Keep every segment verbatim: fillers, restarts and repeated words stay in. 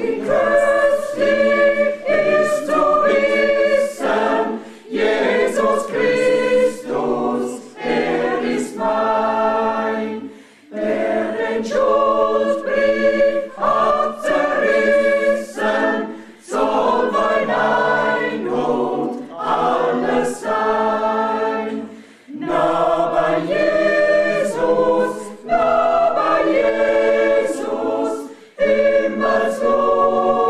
Himmelslohn.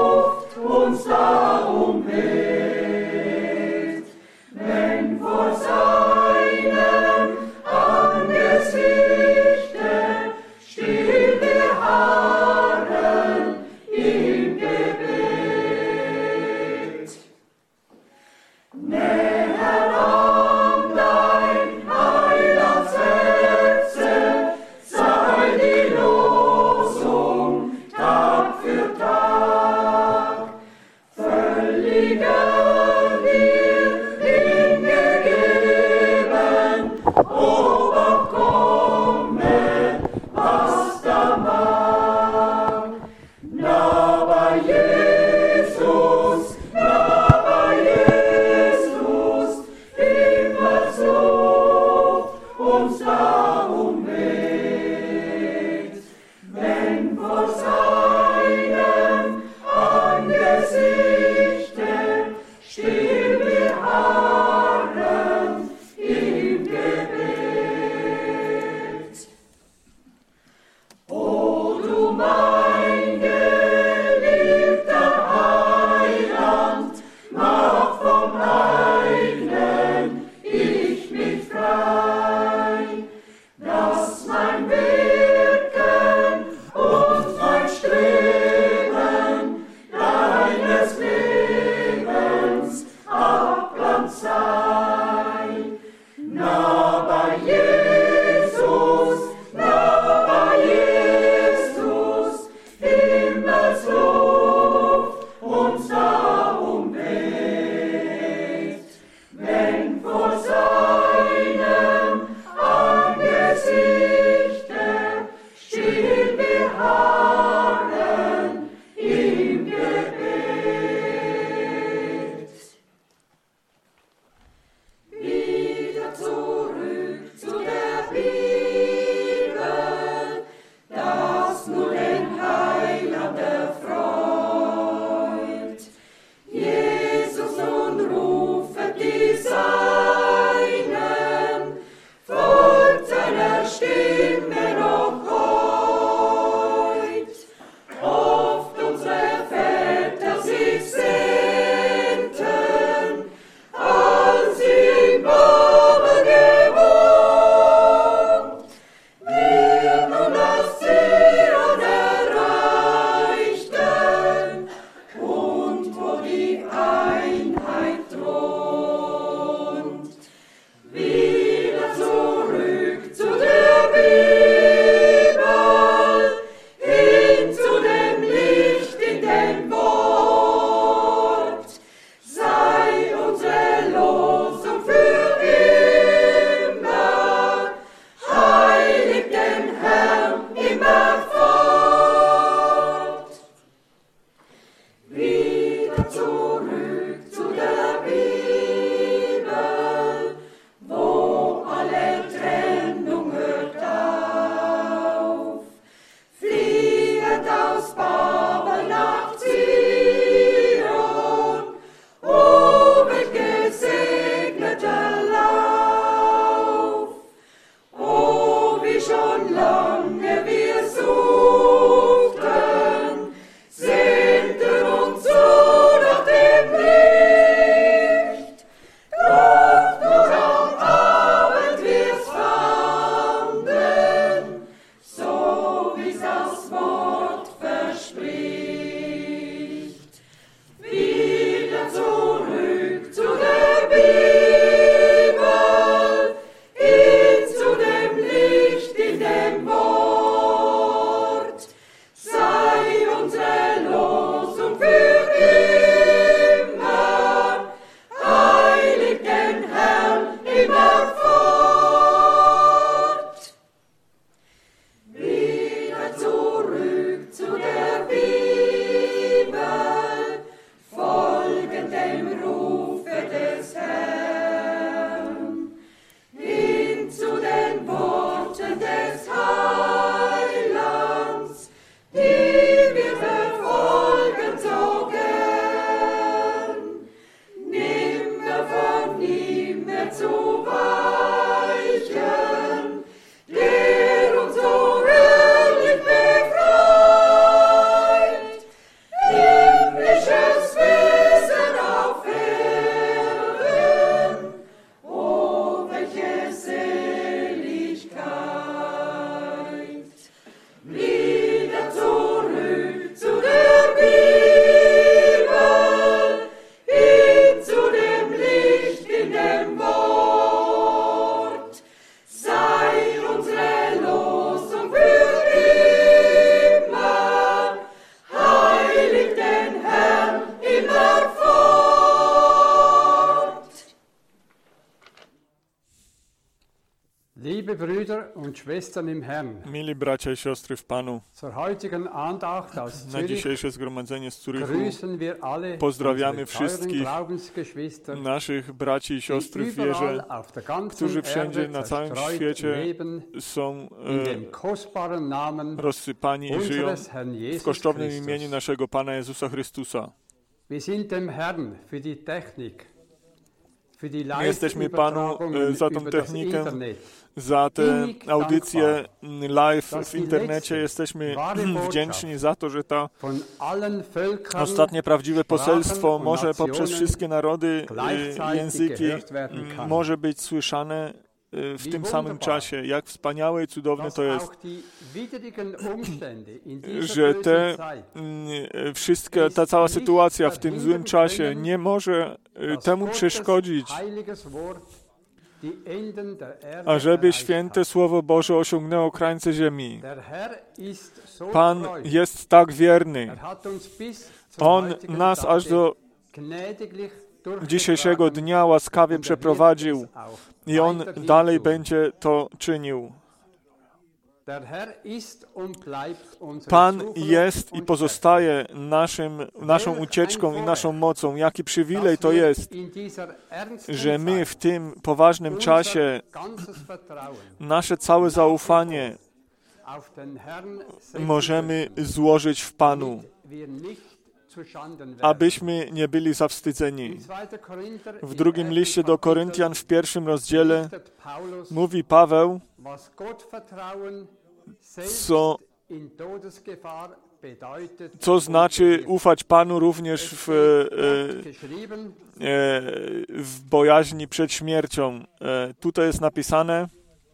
Liebe Brüder und Schwestern im Herrn, Mili bracia i siostry w Panu, zur heutigen Andacht aus na Zürich dzisiejsze zgromadzenie z Zurychu grüßen wir alle pozdrawiamy unsere teuren wszystkich Glaubensgeschwister, naszych braci i die siostry w überall wierze, auf der ganzen którzy wszędzie Erde na całym zerstreut świecie leben są in e, dem kostbaren Namen rozsypani i żyją unseres Herrn w Jesus kosztownym Christus. imieniu naszego Pana Jezusa Chrystusa. Wir sind dem Herrn für die Technik, für die My jesteśmy Panu Live-Übertragungen e, za tą über das technikę, Internet. za te audycje live w internecie. Jesteśmy wdzięczni za to, że ta Von allen Völkern, ostatnie prawdziwe poselstwo Sprachen może und poprzez Nationen wszystkie narody, e, gleichzeitig języki gehört werden kann. może być słyszane e, w tym samym czasie. Jak wspaniałe i cudowne dass to jest, auch die widrigen Umstände in dieser że bösen te Zeit mm, wszystkie, ta cała sytuacja w tym złym czasie nie może e, das temu Gottes przeszkodzić, heiliges Wort die Enden der Erde ażeby erreicht święte hat. Słowo Boże osiągnęło krańce ziemi. Der Herr ist so Pan treu. jest tak wierny. Er hat uns bis zum On heutigen nas Tage aż do gnädiglich durchgetragen dzisiejszego dnia łaskawie und er wird przeprowadził es auch i On weiterhin dalej tun. będzie to czynił. Der Herr ist und bleibt unsere Pan Zuflucht jest i und pozostaje naszym, naszą ucieczką i naszą mocą. Jaki przywilej to jest, in dieser ernsten że my Zeit w tym poważnym czasie unser ganzes Vertrauen nasze całe zaufanie auf den Herrn setzen możemy złożyć w Panu, damit wir nicht zu Schanden werden. abyśmy nie byli zawstydzeni. In zweiter Korinther, W im drugim ersten liście do Kapitel Koryntian w pierwszym rozdziale berichtet Paulus, mówi Paweł, was Gottvertrauen selbst co, in Todesgefahr bedeutet. co znaczy ufać Panu również w, Dort e, geschrieben, e, w bojaźni przed śmiercią. E, tutaj jest napisane,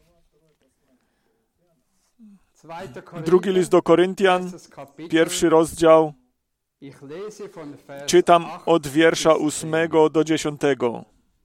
zweiter Korinther, drugi list do Koryntian, erstes Kapitel, pierwszy rozdział, ich lese von Vers czytam acht od wiersza bis ósmego do dziesiątego.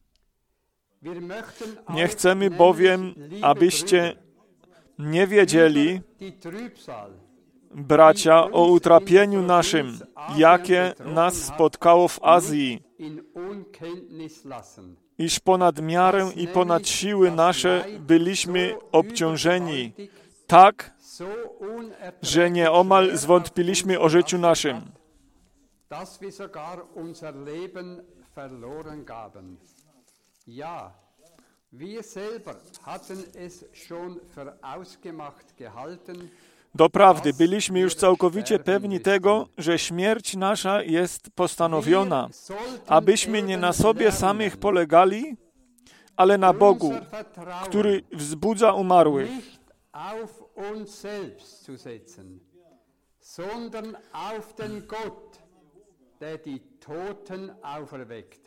Wir möchten Nie auch chcemy nämlich, bowiem, liebe abyście Brüder, nie wiedzieli, über die Trübsal, bracia, o utrapieniu naszym, jakie nas spotkało w Azji, in Unkenntnis lassen. iż ponad miarę i ponad siły nasze byliśmy obciążeni, tak, So że nieomal zwątpiliśmy o życiu naszym. dass wir sogar unser Leben verloren gaben. Ja, wir selber hatten es schon für ausgemacht gehalten, Doprawdy, byliśmy już całkowicie pewni tego, że śmierć nasza jest postanowiona, abyśmy nie na sobie samych polegali, ale na Bogu, unser Vertrauen który wzbudza umarłych. nicht auf uns selbst zu setzen, sondern auf den Gott, der die Toten auferweckt.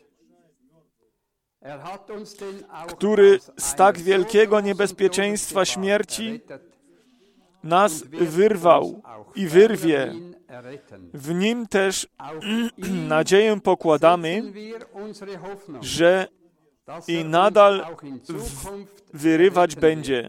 Er hat uns den auch Który aus z einer tak so wielkiego großen niebezpieczeństwa Todesgefahr śmierci errettet nas und wird wyrwał uns auch i wyrwie. ferner erretten. W Nim też Auf ihn nadzieję pokładamy, setzen wir unsere Hoffnung, że dass i er uns nadal auch in Zukunft wyrywać erretten wird. będzie.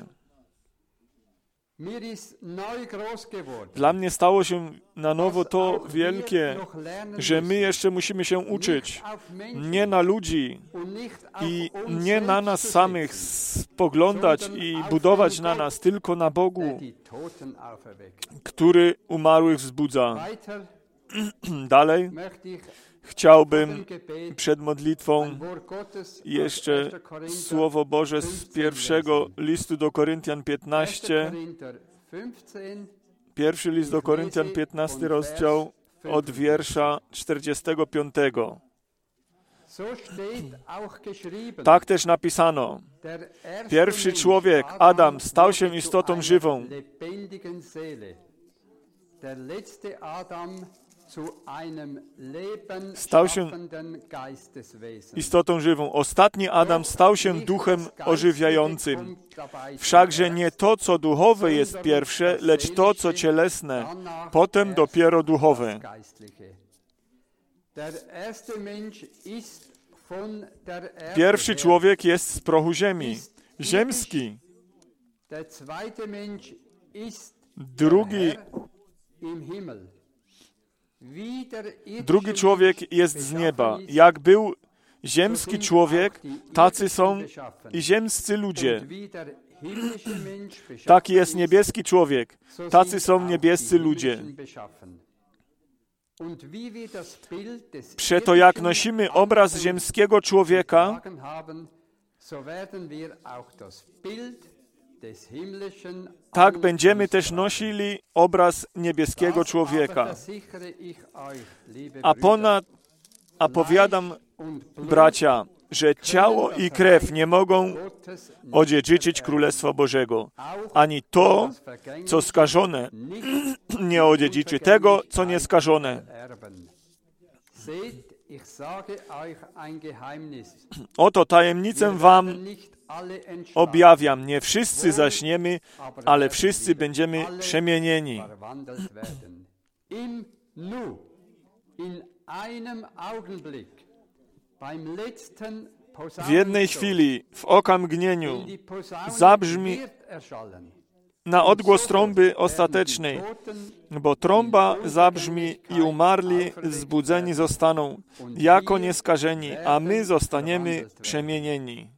Mir ist neu groß geworden. Dla mnie stało się na nowo dass to auch wir wielkie, noch lernen że my müssen, jeszcze musimy się uczyć nicht auf Menschen nie na ludzi und nicht auf i uns nie na selbst nas zu samych setzen, spoglądać sondern i auf budować den na Gott, nas, tylko na der Bogu, die Toten auferweckt. który umarłych wzbudza. Weiter Dalej möchte ich chciałbym vor dem Gebet przed modlitwą ein Wort Gottes aus jeszcze erster Korinther Słowo Boże z pierwszego listu do Koryntian erster piętnaście, Korinther fünfzehn, pierwszy list do Koryntian piętnasty rozdział od wiersza czterdziestego piątego. so steht auch geschrieben, Tak też napisano. der erste Pierwszy Mensch, człowiek, Adam, stał się wurde zu istotą einer żywą. lebendigen Seele. Der letzte Adam zu einem Stał się lebensschaffenden Geisteswesen. Istotą żywą. Ostatni Adam stał się duchem ożywiającym. Wszakże nie to, co duchowe jest pierwsze, lecz to, co cielesne, potem dopiero duchowe. Pierwszy człowiek jest z prochu ziemi, ziemski. Drugi, drugi człowiek jest z nieba. Jak był ziemski człowiek, tacy są i ziemscy ludzie. Taki jest niebieski człowiek. Tacy są niebiescy ludzie. Przeto jak nosimy obraz ziemskiego człowieka, tak będziemy też nosili obraz niebieskiego człowieka. A ponad, a powiadam, bracia, że ciało i krew nie mogą odziedziczyć Królestwa Bożego, ani to, co skażone, nie odziedziczy tego, co nieskażone. Oto tajemnicę wam objawiam. Nie wszyscy zaśniemy, ale wszyscy będziemy przemienieni. W jednej chwili, w okamgnieniu, zabrzmi na odgłos trąby ostatecznej, bo trąba zabrzmi i umarli zbudzeni zostaną jako nieskażeni, a my zostaniemy przemienieni.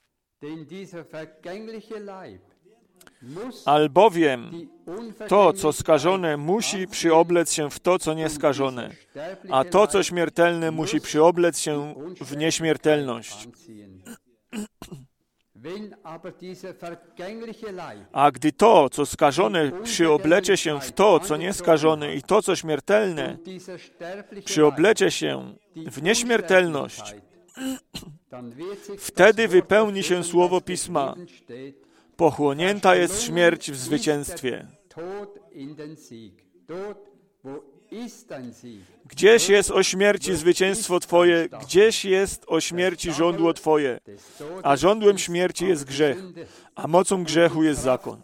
Albowiem to, co skażone, musi przyoblec się w to, co nieskażone, a to, co śmiertelne, musi przyoblec się w nieśmiertelność. A gdy to, co skażone, przyoblecze się w to, co nieskażone, i to, co śmiertelne, przyoblecze się w nieśmiertelność, wtedy wypełni się słowo Pisma. Pochłonięta jest śmierć w zwycięstwie. Gdzieś jest o śmierci zwycięstwo Twoje, gdzieś jest o śmierci żądło Twoje. A żądłem śmierci jest grzech, a mocą grzechu jest zakon.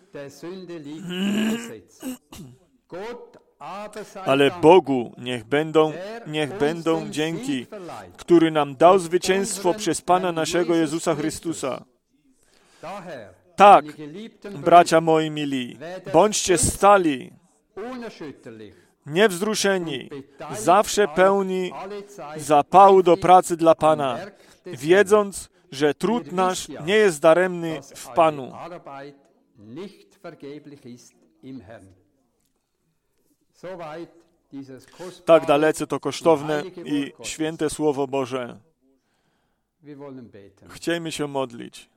Ale Bogu niech będą, niech będą dzięki, który nam dał zwycięstwo przez Pana naszego Jezusa Chrystusa. Tak, bracia moi mili, bądźcie stali, niewzruszeni, zawsze pełni zapału do pracy dla Pana, wiedząc, że trud nasz nie jest daremny w Panu. Tak dalece to kosztowne i święte Słowo Boże. Chciejmy się modlić.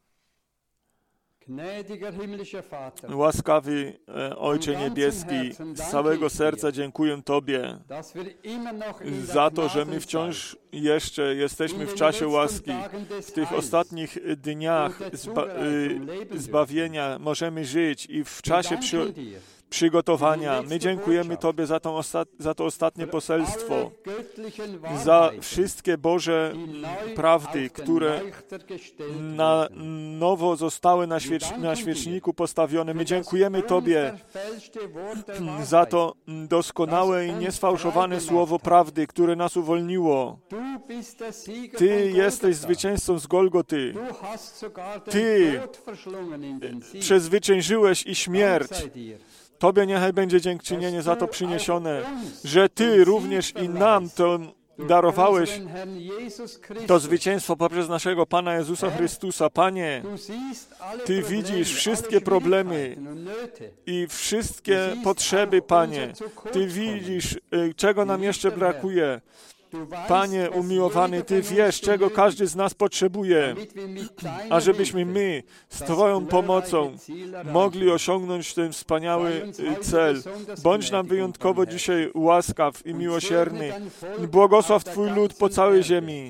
Łaskawy Ojcze Niebieski, z całego serca dziękuję Tobie za to, że my wciąż jeszcze jesteśmy w czasie łaski. W tych ostatnich dniach zba zbawienia możemy żyć i w czasie przy przygotowania. My dziękujemy Tobie za, tą za to ostatnie poselstwo, za wszystkie Boże prawdy, które na nowo zostały na, świecz na świeczniku postawione. My dziękujemy Tobie za to doskonałe i niesfałszowane słowo prawdy, które nas uwolniło. Ty jesteś zwycięzcą z Golgoty. Ty przezwyciężyłeś i śmierć. Tobie niechaj będzie dziękczynienie za to przyniesione, że Ty również i nam to darowałeś, to zwycięstwo poprzez naszego Pana Jezusa Chrystusa. Panie, Ty widzisz wszystkie problemy i wszystkie potrzeby, Panie. Ty widzisz, czego nam jeszcze brakuje. Panie umiłowany, Ty wiesz, czego każdy z nas potrzebuje, ażebyśmy my z Twoją pomocą mogli osiągnąć ten wspaniały cel. Bądź nam wyjątkowo dzisiaj łaskaw i miłosierny. Błogosław Twój lud po całej ziemi.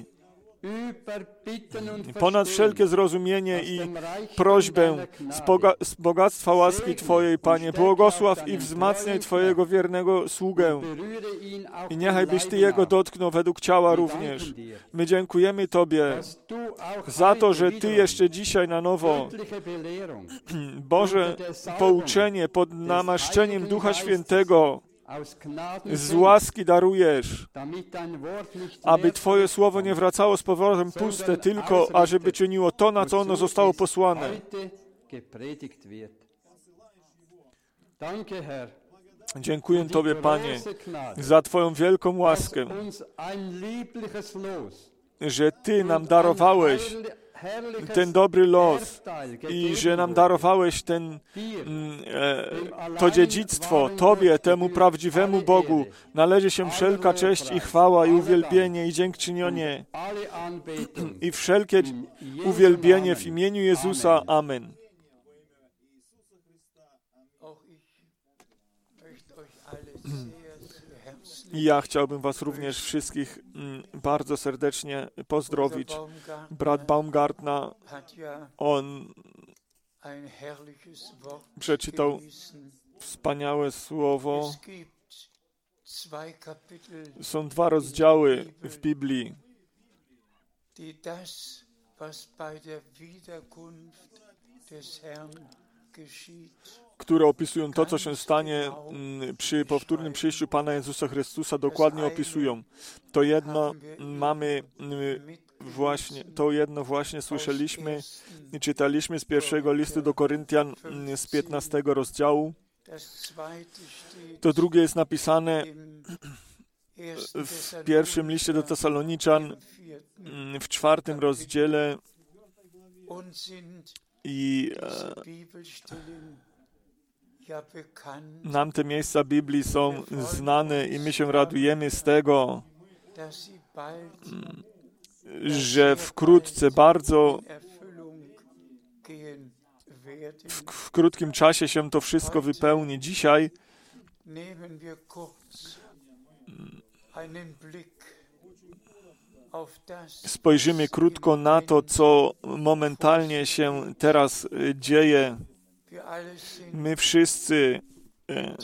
Ponad wszelkie zrozumienie i prośbę z, boga z bogactwa łaski Twojej, Panie, błogosław i wzmacniaj Twojego wiernego sługę i niechaj byś Ty Jego dotknął według ciała również. My dziękujemy Tobie za to, że Ty jeszcze dzisiaj na nowo Boże pouczenie pod namaszczeniem Ducha Świętego z łaski darujesz, aby Twoje słowo nie wracało z powrotem puste, tylko ażeby czyniło to, na co ono zostało posłane. Dziękuję Tobie, Panie, za Twoją wielką łaskę, że Ty nam darowałeś ten dobry los i że nam darowałeś ten, e, to dziedzictwo. Tobie, temu prawdziwemu Bogu, należy się wszelka cześć i chwała i uwielbienie i dziękczynienie i wszelkie uwielbienie w imieniu Jezusa. Amen. I ja chciałbym was również wszystkich bardzo serdecznie pozdrowić. Brat Baumgartner, on przeczytał wspaniałe słowo. Są dwa rozdziały w Biblii, które opisują to, co się stanie przy powtórnym przyjściu Pana Jezusa Chrystusa, dokładnie opisują. To jedno mamy właśnie, to jedno właśnie słyszeliśmy i czytaliśmy z pierwszego listu do Koryntian z piętnastego rozdziału. To drugie jest napisane w pierwszym liście do Tesaloniczan w czwartym rozdziale i e, nam te miejsca Biblii są znane i my się radujemy z tego, że wkrótce, bardzo w, w krótkim czasie się to wszystko wypełni. Dzisiaj spojrzymy krótko na to, co momentalnie się teraz dzieje. My wszyscy e,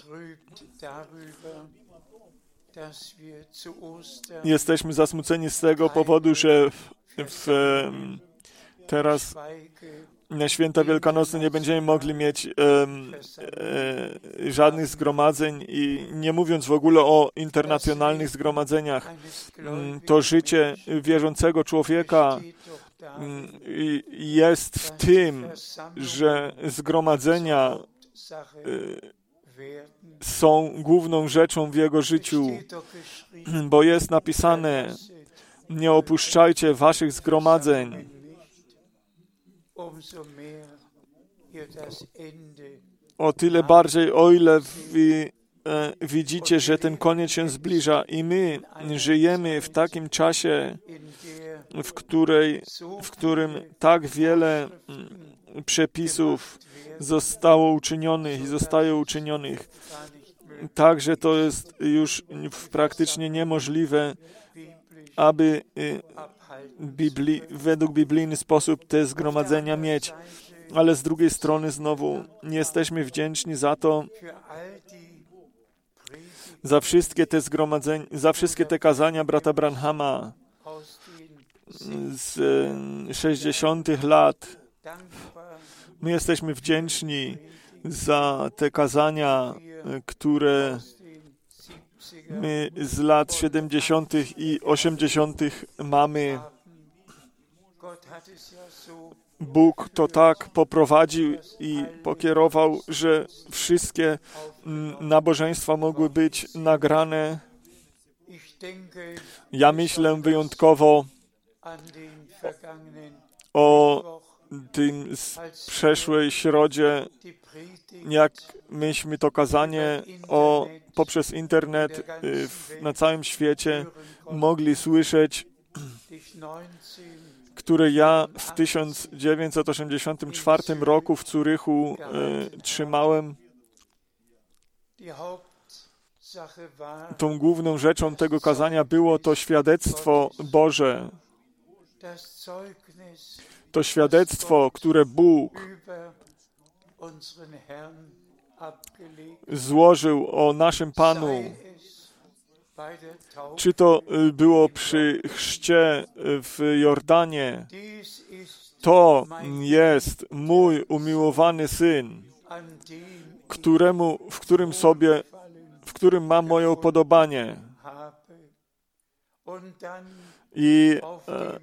jesteśmy zasmuceni z tego powodu, że w, w, teraz na święta wielkanocne nie będziemy mogli mieć e, e, żadnych zgromadzeń i nie mówiąc w ogóle o internacjonalnych zgromadzeniach. To życie wierzącego człowieka jest w tym, że zgromadzenia są główną rzeczą w jego życiu, bo jest napisane: nie opuszczajcie waszych zgromadzeń. O tyle bardziej, o ile wy e, widzicie, że ten koniec się zbliża i my żyjemy w takim czasie, w, której, w którym tak wiele przepisów zostało uczynionych i zostaje uczynionych, tak, że to jest już praktycznie niemożliwe, aby Bibli, według biblijny sposób te zgromadzenia mieć. Ale z drugiej strony znowu jesteśmy wdzięczni za to, za wszystkie te zgromadzenia, za wszystkie te kazania brata Branhama z sześćdziesiątych lat. My jesteśmy wdzięczni za te kazania, które my z lat siedemdziesiątych i osiemdziesiątych mamy. Bóg to tak poprowadził i pokierował, że wszystkie nabożeństwa mogły być nagrane. Ja myślę wyjątkowo o tym z przeszłej środzie, jak myśmy to kazanie o, poprzez internet w, na całym świecie mogli słyszeć, które ja w tysiąc dziewięćset osiemdziesiątym czwartym roku w Zurychu e, trzymałem. Tą główną rzeczą tego kazania było to świadectwo Boże. To świadectwo, które Bóg złożył o naszym Panu. Czy to było przy chrzcie w Jordanie? To jest mój umiłowany Syn, któremu, w którym sobie, w którym mam moje upodobanie. I e,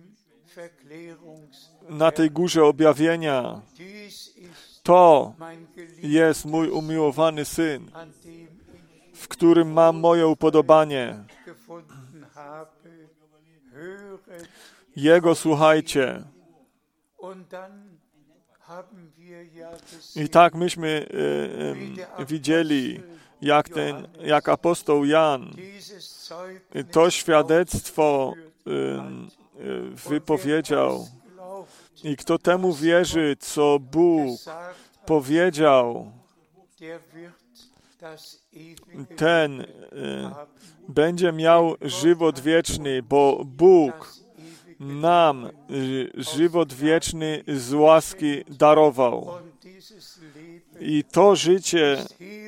na tej górze objawienia to jest mój umiłowany Syn, w którym mam moje upodobanie. Jego słuchajcie. I tak myśmy e, e, widzieli, jak ten, jak apostoł Jan to świadectwo e, e, wypowiedział. I kto temu wierzy, co Bóg powiedział, ten e, będzie miał żywot wieczny, bo Bóg nam e, żywot wieczny z łaski darował. I to życie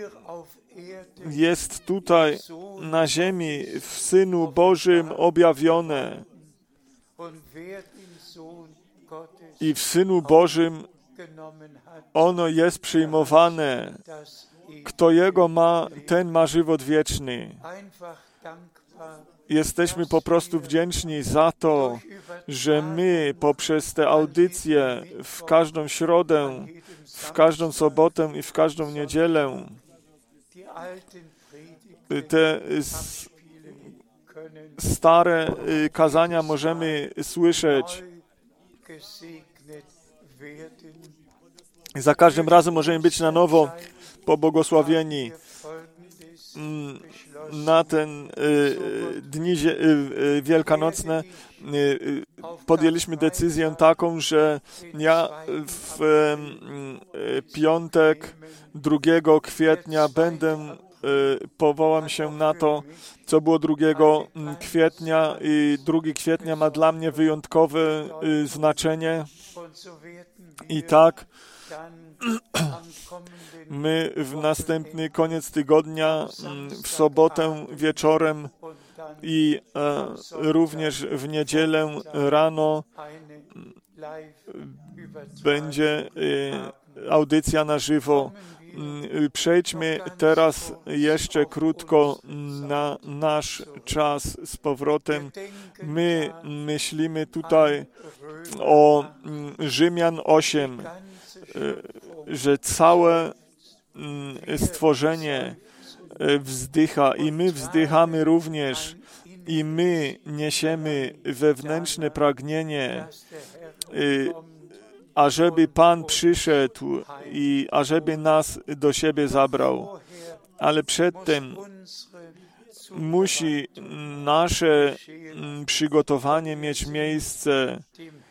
jest tutaj na ziemi w Synu Bożym objawione. I w Synu Bożym ono jest przyjmowane. Kto Jego ma, ten ma żywot wieczny. Jesteśmy po prostu wdzięczni za to, że my poprzez te audycje w każdą środę, w każdą sobotę i w każdą niedzielę te stare kazania możemy słyszeć. Za każdym razem możemy być na nowo pobłogosławieni na ten y, dni y, y, wielkanocne. Y, y, podjęliśmy decyzję taką, że ja w y, piątek drugiego kwietnia będę y, powołam się na to, co było drugiego kwietnia i drugiego kwietnia ma dla mnie wyjątkowe y, znaczenie. I tak my w następny koniec tygodnia, w sobotę wieczorem i e, również w niedzielę rano będzie e, audycja na żywo. Przejdźmy teraz jeszcze krótko na nasz czas z powrotem. My myślimy tutaj o Rzymian osiem, że całe stworzenie wzdycha i my wzdychamy również i my niesiemy wewnętrzne pragnienie, ażeby Pan przyszedł i ażeby nas do siebie zabrał. Ale przedtem musi nasze przygotowanie mieć miejsce.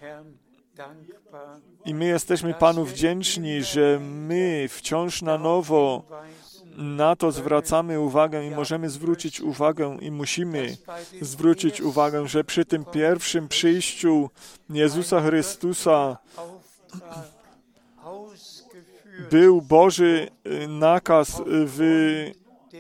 I my jesteśmy Panu wdzięczni, że my wciąż na nowo na to zwracamy uwagę i możemy zwrócić uwagę i musimy zwrócić uwagę, że przy tym pierwszym przyjściu Jezusa Chrystusa był Boży nakaz wy,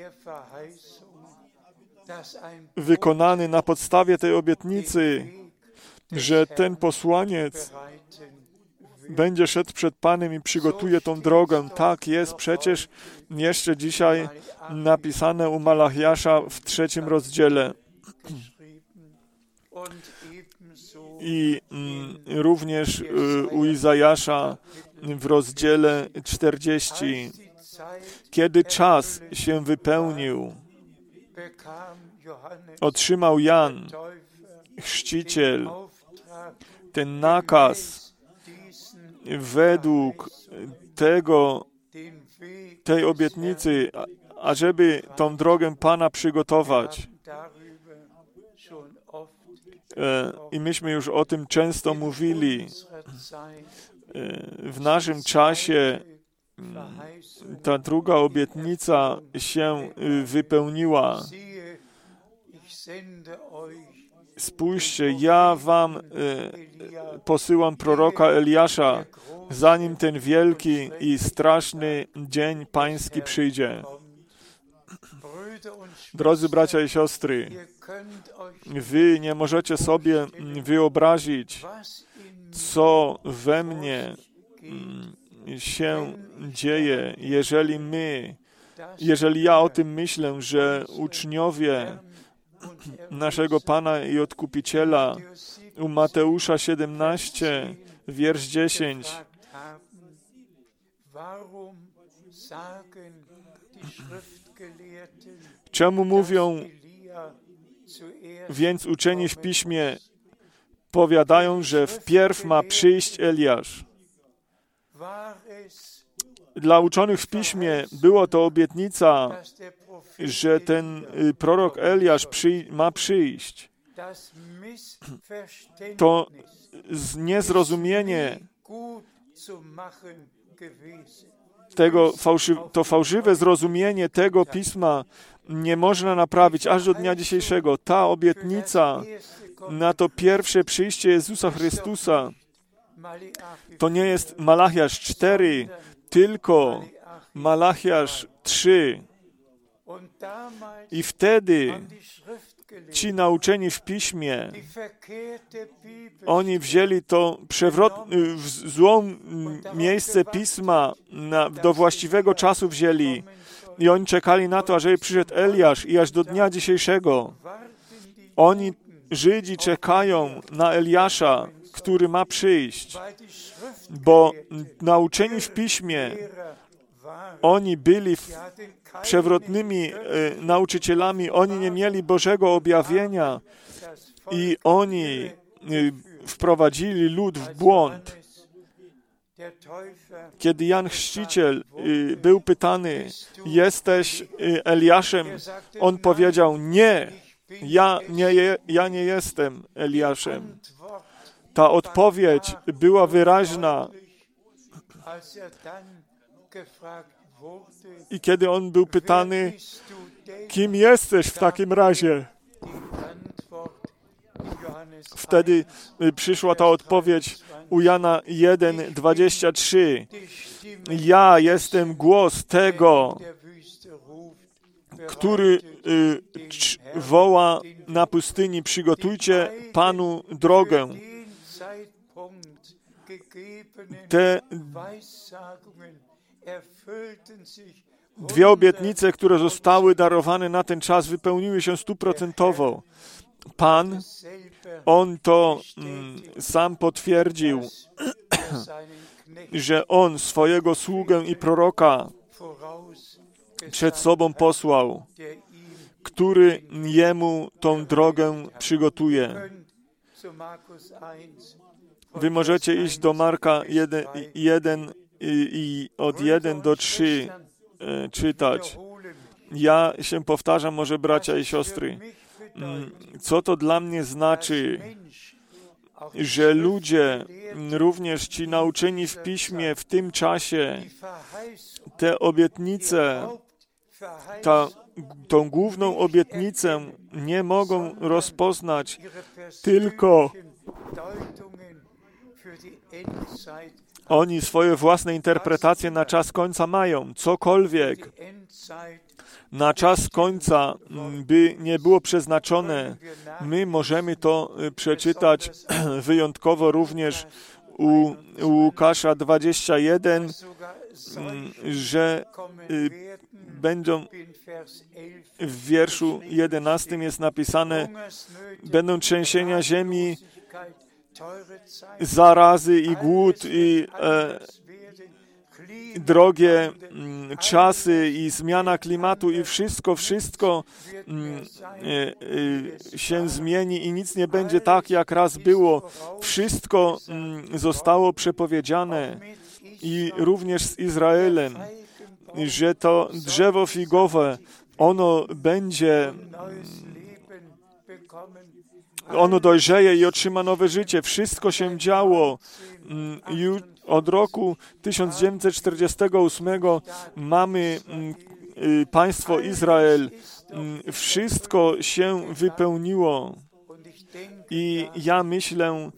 wykonany na podstawie tej obietnicy, że ten posłaniec będzie szedł przed Panem i przygotuje tą drogę. Tak jest przecież jeszcze dzisiaj napisane u Malachiasza w trzecim rozdziale. I mm, również y, u Izajasza w rozdziale czterdziestym. Kiedy czas się wypełnił, otrzymał Jan, chrzciciel, ten nakaz według tego, tej obietnicy, ażeby tą drogę Pana przygotować. I myśmy już o tym często mówili. W naszym czasie ta druga obietnica się wypełniła. Spójrzcie, ja wam e, posyłam proroka Eliasza, zanim ten wielki i straszny dzień pański przyjdzie. Drodzy bracia i siostry, wy nie możecie sobie wyobrazić, co we mnie się dzieje, jeżeli my, jeżeli ja o tym myślę, że uczniowie naszego Pana i Odkupiciela u Mateusza siedemnaście, wiersz dziesięć. Czemu mówią więc uczeni w Piśmie, powiadają, że wpierw ma przyjść Eliasz. Dla uczonych w Piśmie było to obietnica, że ten prorok Eliasz przy, ma przyjść. To niezrozumienie tego, fałszy, to fałszywe zrozumienie tego Pisma nie można naprawić aż do dnia dzisiejszego. Ta obietnica na to pierwsze przyjście Jezusa Chrystusa to nie jest Malachiasz cztery, tylko Malachiasz trzy. I wtedy ci nauczeni w Piśmie, oni wzięli to przewrot, w złą miejsce Pisma, na, do właściwego czasu wzięli i oni czekali na to, ażeby przyszedł Eliasz i aż do dnia dzisiejszego oni, Żydzi, czekają na Eliasza, który ma przyjść, bo nauczeni w Piśmie, oni byli przewrotnymi e, nauczycielami, oni nie mieli Bożego objawienia i oni e, wprowadzili lud w błąd. Kiedy Jan Chrzciciel e, był pytany, jesteś e, Eliaszem? On powiedział, nie, ja nie, je, ja nie jestem Eliaszem. Ta odpowiedź była wyraźna. I kiedy on był pytany, kim jesteś w takim razie? Wtedy przyszła ta odpowiedź u Jana jeden, dwadzieścia trzy. Ja jestem głos tego, który y, cz, woła na pustyni, przygotujcie Panu drogę. Te dwie obietnice, które zostały darowane na ten czas, wypełniły się stuprocentowo. Pan, On to mm, sam potwierdził, że On swojego sługę i proroka przed sobą posłał, który jemu tą drogę przygotuje. Wy możecie iść do Marka jeden, jeden i, i od jeden do trzy e, czytać. Ja się powtarzam, może bracia i siostry, co to dla mnie znaczy, że ludzie, również ci nauczeni w Piśmie w tym czasie, te obietnice, ta, tą główną obietnicę nie mogą rozpoznać, tylko oni swoje własne interpretacje na czas końca mają. Cokolwiek na czas końca by nie było przeznaczone, my możemy to przeczytać wyjątkowo również u, u Łukasza dwadzieścia jeden, że będą w wierszu jedenastym jest napisane, będą trzęsienia ziemi, zarazy i głód i e, drogie m, czasy i zmiana klimatu i wszystko, wszystko m, e, e, się zmieni i nic nie będzie tak, jak raz było. Wszystko m, zostało przepowiedziane i również z Izraelem, że to drzewo figowe, ono będzie ono dojrzeje i otrzyma nowe życie. Wszystko się działo. Już od roku tysiąc dziewięćset czterdziestego ósmego mamy państwo Izrael. Wszystko się wypełniło. I ja myślę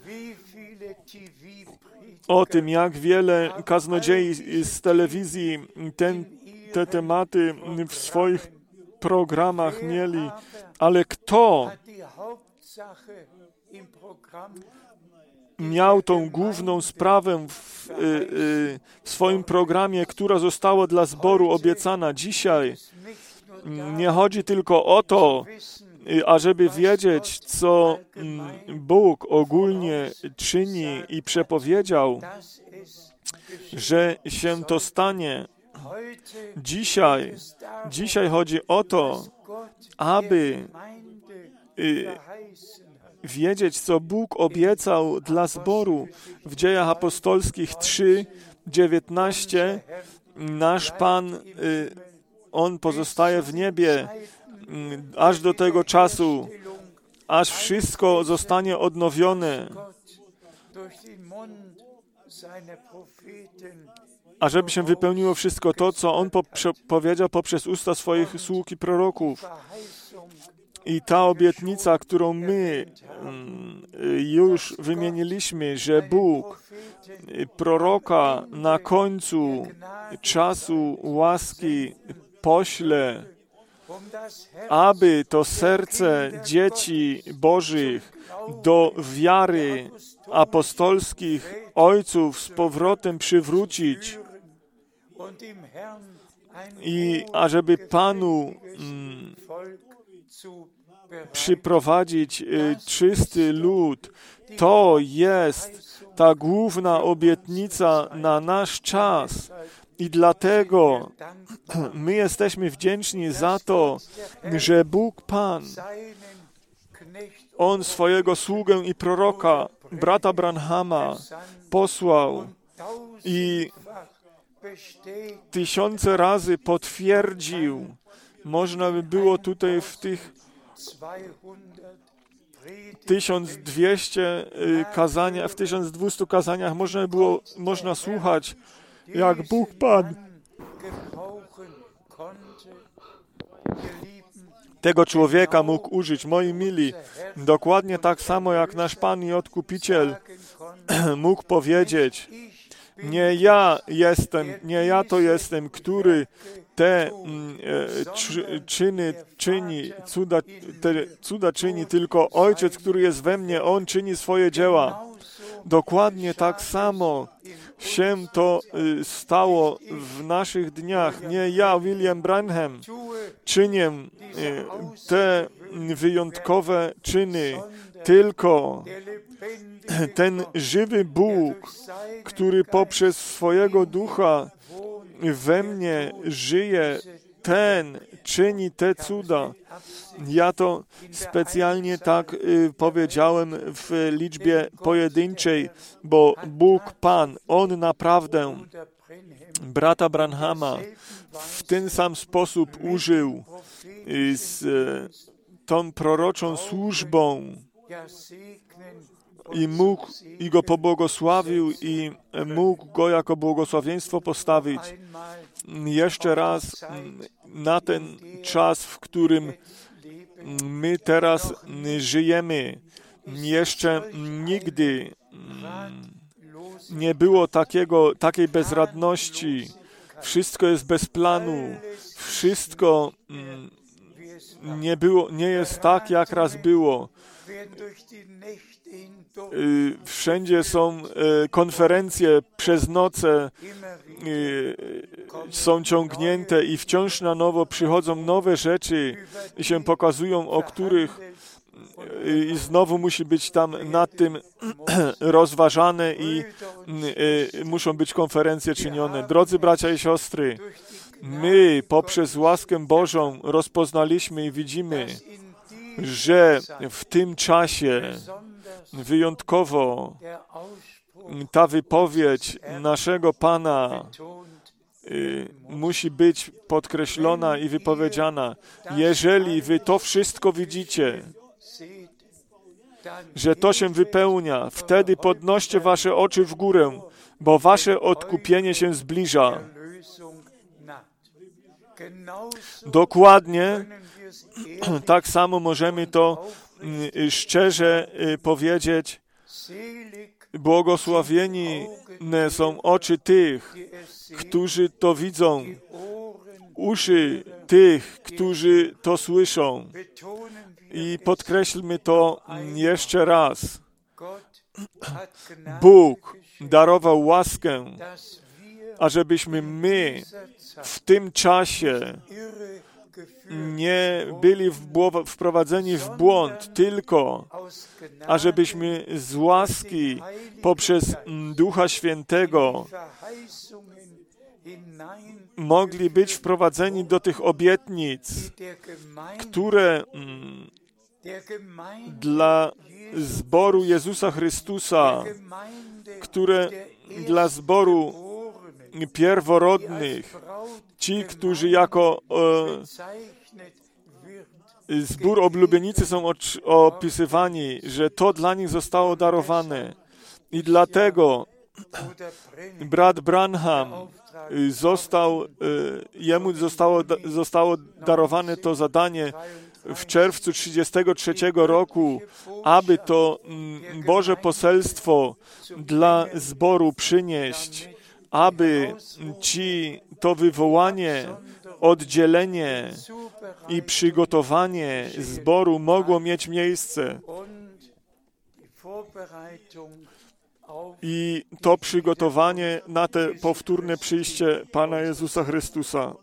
o tym, jak wiele kaznodziei z telewizji ten, te tematy w swoich programach mieli, ale kto miał tą główną sprawę w, w swoim programie, która została dla zboru obiecana dzisiaj? Nie chodzi tylko o to, ażeby wiedzieć, co Bóg ogólnie czyni i przepowiedział, że się to stanie. Dzisiaj, dzisiaj chodzi o to, aby wiedzieć, co Bóg obiecał dla zboru. W Dziejach Apostolskich trzy, dziewiętnaście nasz Pan, On pozostaje w niebie aż do tego czasu, aż wszystko zostanie odnowione. A żeby się wypełniło wszystko to, co On poprze- powiedział poprzez usta swoich sług i proroków. I ta obietnica, którą my mm, już wymieniliśmy, że Bóg proroka na końcu czasu łaski pośle, aby to serce dzieci Bożych do wiary apostolskich ojców z powrotem przywrócić i ażeby Panu mm, przyprowadzić y, czysty lud. To jest ta główna obietnica na nasz czas. I dlatego my jesteśmy wdzięczni za to, że Bóg Pan, On swojego sługę i proroka, brata Branhama, posłał i tysiące razy potwierdził. Można by było tutaj w tych tysiąc dwieście kazaniach, w tysiąc dwieście kazaniach można by było, można słuchać, jak Bóg Pan tego człowieka mógł użyć. Moi mili, dokładnie tak samo jak nasz Pan i Odkupiciel mógł powiedzieć, nie ja jestem, nie ja to jestem, który te mm, e, czyny czyni, cuda, te cuda czyni, tylko Ojciec, który jest we mnie, On czyni swoje dzieła. Dokładnie tak samo się to y, stało w naszych dniach. Nie ja, William Branham, czynię y, te wyjątkowe czyny, tylko ten żywy Bóg, który poprzez swojego Ducha we mnie żyje, ten czyni te cuda. Ja to specjalnie tak y, powiedziałem w liczbie pojedynczej, bo Bóg Pan, On naprawdę brata Branhama w ten sam sposób użył y, z y, tą proroczą służbą i mógł, i go pobłogosławił i mógł go jako błogosławieństwo postawić jeszcze raz na ten czas, w którym my teraz żyjemy. Jeszcze nigdy nie było takiego, takiej bezradności. Wszystko jest bez planu. Wszystko nie było, nie jest tak, jak raz było. Wszędzie są konferencje przez noce, są ciągnięte i wciąż na nowo przychodzą nowe rzeczy i się pokazują, o których i znowu musi być tam nad tym rozważane i muszą być konferencje czynione. Drodzy bracia i siostry, my poprzez łaskę Bożą rozpoznaliśmy i widzimy, że w tym czasie wyjątkowo ta wypowiedź naszego Pana y, musi być podkreślona i wypowiedziana. Jeżeli wy to wszystko widzicie, że to się wypełnia, wtedy podnoście wasze oczy w górę, bo wasze odkupienie się zbliża. Dokładnie tak samo możemy to szczerze powiedzieć. Błogosławieni są oczy tych, którzy to widzą, uszy tych, którzy to słyszą. I podkreślmy to jeszcze raz. Bóg darował łaskę, ażebyśmy my w tym czasie nie byli wprowadzeni w błąd, tylko ażebyśmy z łaski poprzez Ducha Świętego mogli być wprowadzeni do tych obietnic, które dla zboru Jezusa Chrystusa, które dla zboru pierworodnych, ci, którzy jako e, zbór oblubienicy są opisywani, że to dla nich zostało darowane. I dlatego brat Branham został, jemu zostało, zostało darowane to zadanie w czerwcu trzydziestego trzeciego roku, aby to Boże poselstwo dla zboru przynieść, aby ci to wywołanie, oddzielenie i przygotowanie zboru mogło mieć miejsce. I to przygotowanie na te powtórne przyjście Pana Jezusa Chrystusa.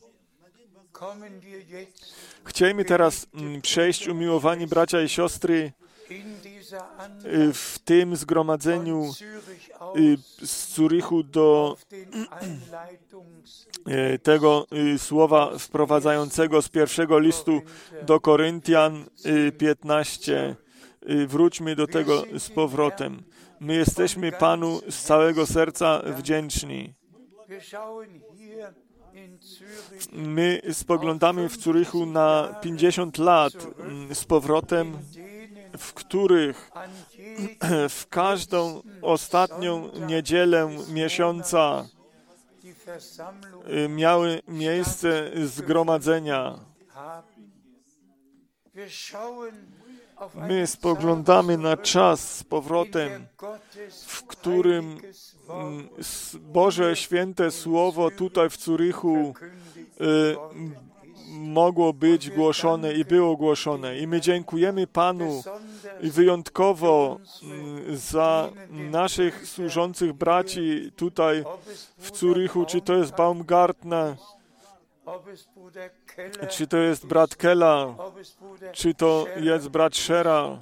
Chcielibyśmy teraz przejść, umiłowani bracia i siostry, w tym zgromadzeniu z Zurychu do tego słowa wprowadzającego z pierwszego listu do Koryntian piętnaście. Wróćmy do tego z powrotem. My jesteśmy Panu z całego serca wdzięczni. My spoglądamy w Zurychu na pięćdziesiąt lat z powrotem, w których w każdą ostatnią niedzielę miesiąca miały miejsce zgromadzenia. My spoglądamy na czas z powrotem, w którym Boże Święte Słowo tutaj w Zurychu mogło być głoszone i było głoszone. I my dziękujemy Panu wyjątkowo za naszych służących braci tutaj w Zurychu, czy to jest Baumgartner, czy to jest brat Keller, czy to jest brat Scherer.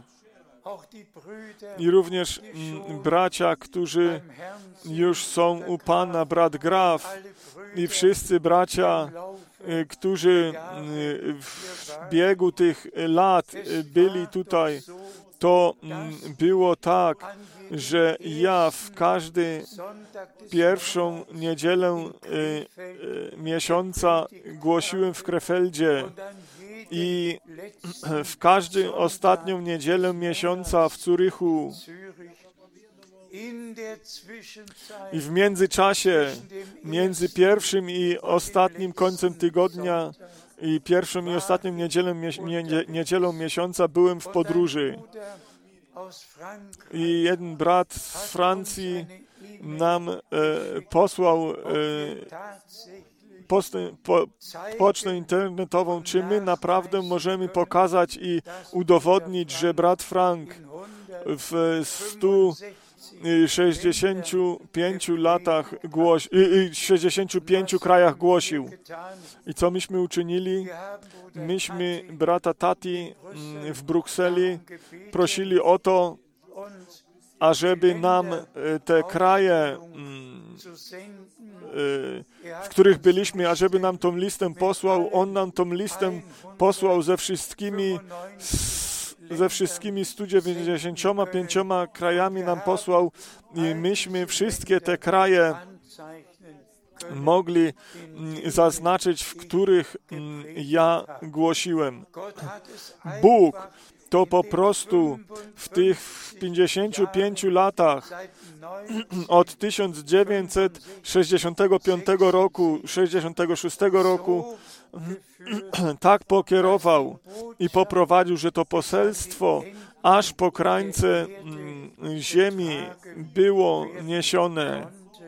I również bracia, którzy już są u Pana, brat Graf i wszyscy bracia, którzy w biegu tych lat byli tutaj. To było tak, że ja w każdy pierwszą niedzielę miesiąca głosiłem w Krefeldzie i w każdą ostatnią niedzielę miesiąca w Zurychu. I w międzyczasie, między pierwszym i ostatnim końcem tygodnia i pierwszą i ostatnią niedzielą, niedzielą miesiąca byłem w podróży. I jeden brat z Francji nam e, posłał e, postę, po, pocztę internetową, czy my naprawdę możemy pokazać i udowodnić, że brat Frank w stu sześćdziesięciu pięciu latach głos, w sześćdziesięciu pięciu krajach głosił. I co myśmy uczynili? Myśmy brata Tati w Brukseli prosili o to, ażeby nam te kraje, w których byliśmy, ażeby nam tą listę posłał. On nam tą listę posłał ze wszystkimi ze wszystkimi stu dziewięćdziesięcioma pięcioma krajami nam posłał i myśmy wszystkie te kraje mogli zaznaczyć, w których ja głosiłem. Bóg to po prostu w tych pięćdziesięciu pięciu latach od tysiąc dziewięćset sześćdziesiątego piątego roku, sześćdziesiątego szóstego roku tak pokierował i poprowadził, że to poselstwo aż po krańce ziemi było niesione.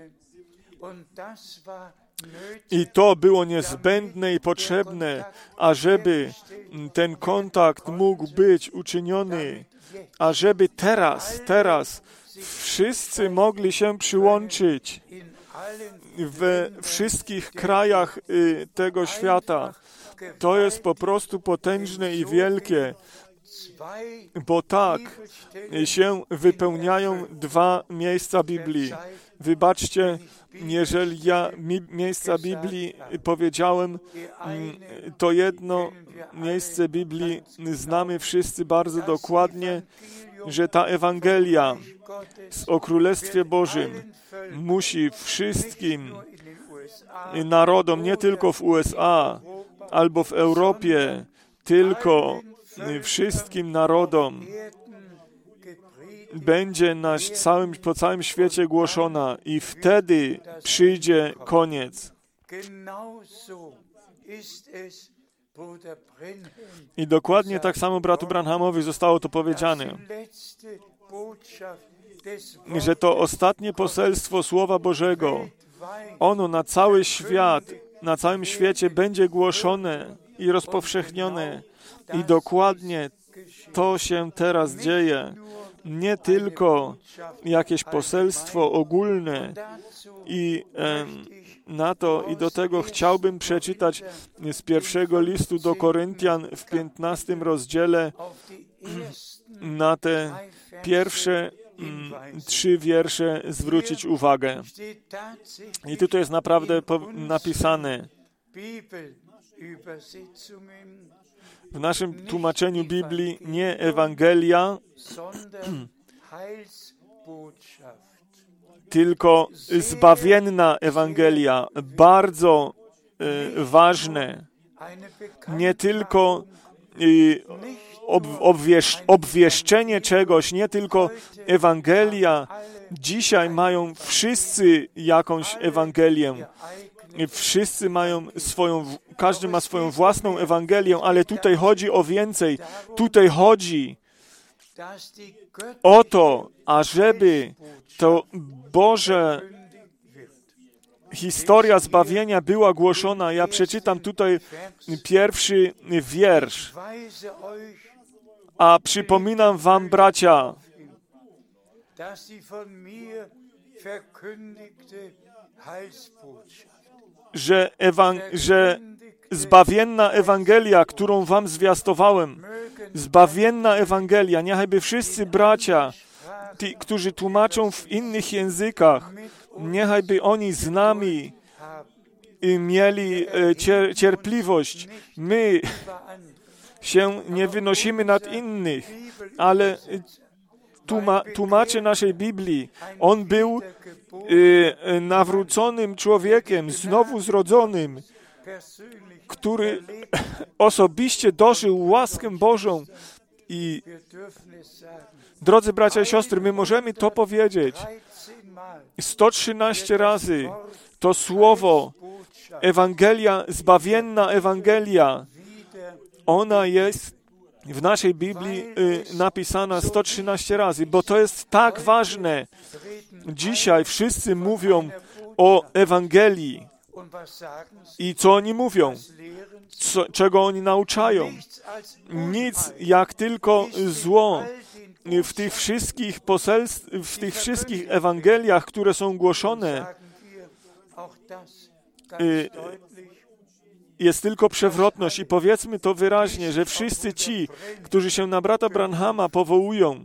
I to było niezbędne i potrzebne, ażeby ten kontakt mógł być uczyniony, ażeby teraz, teraz wszyscy mogli się przyłączyć we wszystkich krajach tego świata. To jest po prostu potężne i wielkie, bo tak się wypełniają dwa miejsca Biblii. Wybaczcie, Jeżeli ja mi, miejsca Biblii powiedziałem, to jedno miejsce Biblii znamy wszyscy bardzo dokładnie, że ta Ewangelia o Królestwie Bożym musi wszystkim narodom, nie tylko w U S A albo w Europie, tylko wszystkim narodom będzie na całym, po całym świecie głoszona i wtedy przyjdzie koniec. I dokładnie tak samo bratu Branhamowi zostało to powiedziane, że to ostatnie poselstwo Słowa Bożego, ono na cały świat, na całym świecie będzie głoszone i rozpowszechnione. I dokładnie to się teraz dzieje. Nie tylko jakieś poselstwo ogólne i e, na to i do tego chciałbym przeczytać z pierwszego listu do Koryntian w piętnastym rozdziale na te pierwsze mm, trzy wiersze zwrócić uwagę. I tutaj jest naprawdę napisane w naszym tłumaczeniu Biblii nie Ewangelia, tylko zbawienna Ewangelia, bardzo y, ważne. Nie tylko y, ob, obwiesz, obwieszczenie czegoś, nie tylko Ewangelia. Dzisiaj mają wszyscy jakąś Ewangelię. Wszyscy mają swoją, każdy ma swoją własną Ewangelię, ale tutaj chodzi o więcej. Tutaj chodzi o to, ażeby to Boże historia zbawienia była głoszona. Ja przeczytam tutaj pierwszy wiersz. A przypominam wam, bracia, że, ewan- że zbawienna Ewangelia, którą wam zwiastowałem, zbawienna Ewangelia, niechajby wszyscy bracia, ci, którzy tłumaczą w innych językach, niechajby oni z nami mieli cier- cierpliwość. My się nie wynosimy nad innych, ale tłuma- tłumacze naszej Biblii, on był y, nawróconym człowiekiem, znowu zrodzonym, który osobiście dożył łaskę Bożą. I drodzy bracia i siostry, my możemy to powiedzieć sto trzynaście razy. To słowo Ewangelia, zbawienna Ewangelia, ona jest w naszej Biblii y, napisana sto trzynaście razy, bo to jest tak ważne. Dzisiaj wszyscy mówią o Ewangelii. I co oni mówią? Co, czego oni nauczają? Nic jak tylko zło. W tych wszystkich poselstw, w tych wszystkich Ewangeliach, które są głoszone, y, jest tylko przewrotność. I powiedzmy to wyraźnie, że wszyscy ci, którzy się na brata Branhama powołują,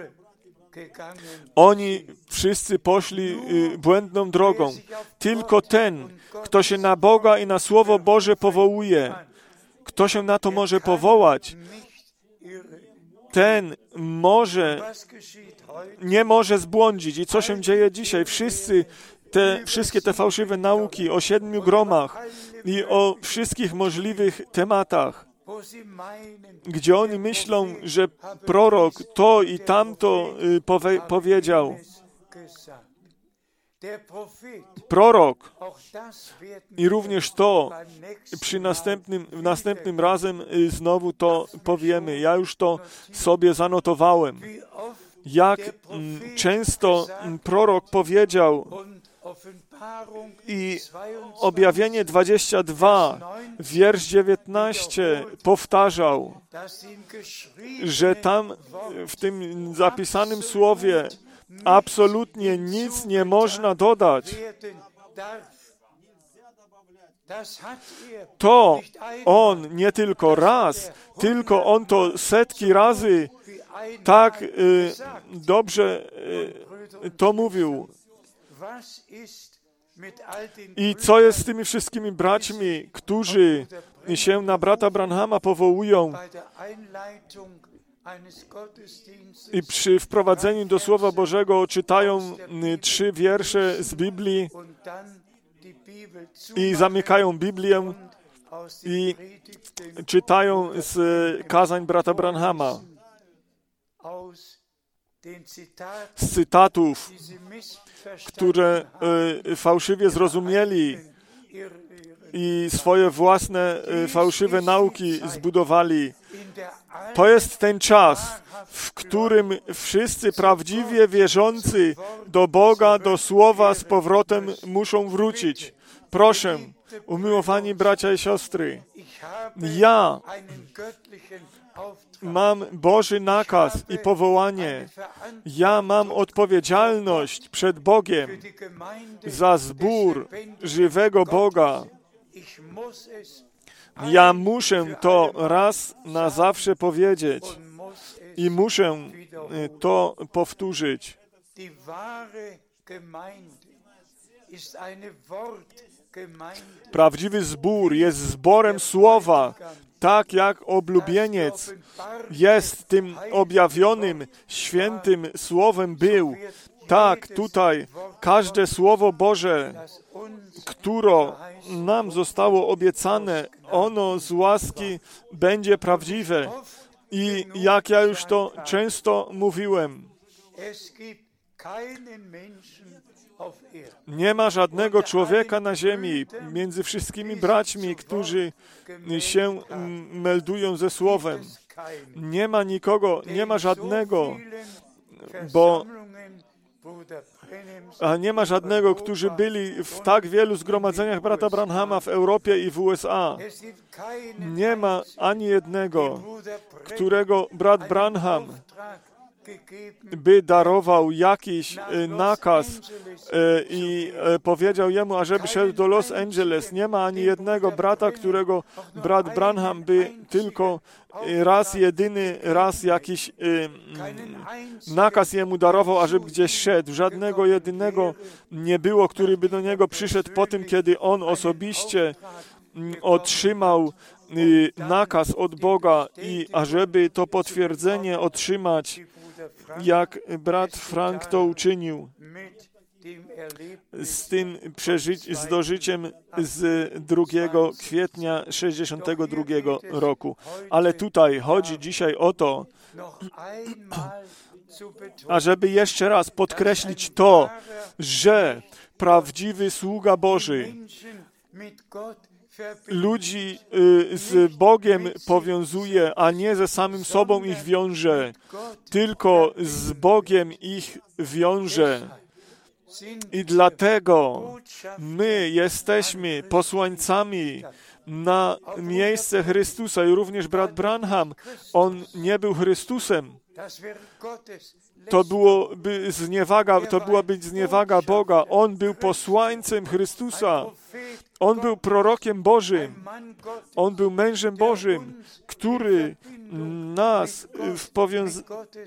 oni wszyscy poszli y, błędną drogą. Tylko ten, kto się na Boga i na Słowo Boże powołuje, kto się na to może powołać, ten może, nie może zbłądzić. I co się dzieje dzisiaj? Wszyscy te, wszystkie te fałszywe nauki o siedmiu gromach i o wszystkich możliwych tematach, gdzie oni myślą, że prorok to i tamto y, powie, powiedział. Prorok i również to przy następnym, następnym razem y, znowu to powiemy. Ja już to sobie zanotowałem. Jak mm, często mm, prorok powiedział i Objawienie dwadzieścia dwa, wiersz dziewiętnaście powtarzał, że tam w tym zapisanym słowie absolutnie nic nie można dodać. To on nie tylko raz, tylko on to setki razy tak y, dobrze y, to mówił. I co jest z tymi wszystkimi braćmi, którzy się na brata Branhama powołują i przy wprowadzeniu do Słowa Bożego czytają trzy wiersze z Biblii i zamykają Biblię i czytają z kazań brata Branhama, z cytatów, które y, fałszywie zrozumieli i swoje własne y, fałszywe nauki zbudowali. To jest ten czas, w którym wszyscy prawdziwie wierzący do Boga, do Słowa z powrotem muszą wrócić. Proszę, umiłowani bracia i siostry, ja mam Boży nakaz i powołanie. Ja mam odpowiedzialność przed Bogiem za zbór żywego Boga. Ja muszę to raz na zawsze powiedzieć i muszę to powtórzyć. Prawdziwy zbór jest zborem Słowa, tak jak oblubieniec jest tym objawionym, świętym Słowem był. Tak, tutaj każde Słowo Boże, które nam zostało obiecane, ono z łaski będzie prawdziwe. I jak ja już to często mówiłem, nie ma żadnego człowieka na ziemi między wszystkimi braćmi, którzy się meldują ze Słowem. Nie ma nikogo, nie ma żadnego, bo a nie ma żadnego, którzy byli w tak wielu zgromadzeniach brata Branhama w Europie i w U S A. Nie ma ani jednego, którego brat Branham by darował jakiś nakaz i powiedział jemu, ażeby szedł do Los Angeles. Nie ma ani jednego brata, którego brat Branham by tylko raz, jedyny raz jakiś nakaz jemu darował, ażeby gdzieś szedł. Żadnego jedynego nie było, który by do niego przyszedł po tym, kiedy on osobiście otrzymał nakaz od Boga i ażeby to potwierdzenie otrzymać, jak brat Frank to uczynił z tym przeżyciem, z dożyciem z drugiego kwietnia sześćdziesiątego drugiego roku. Ale tutaj chodzi dzisiaj o to, ażeby jeszcze raz podkreślić to, że prawdziwy sługa Boży ludzi z Bogiem powiązuje, a nie ze samym sobą ich wiąże, tylko z Bogiem ich wiąże. I dlatego my jesteśmy posłańcami na miejsce Chrystusa. I również brat Branham, on nie był Chrystusem. To byłoby zniewaga, to byłaby zniewaga Boga. On był posłańcem Chrystusa. On był prorokiem Bożym. On był mężem Bożym, który nas w powiąz...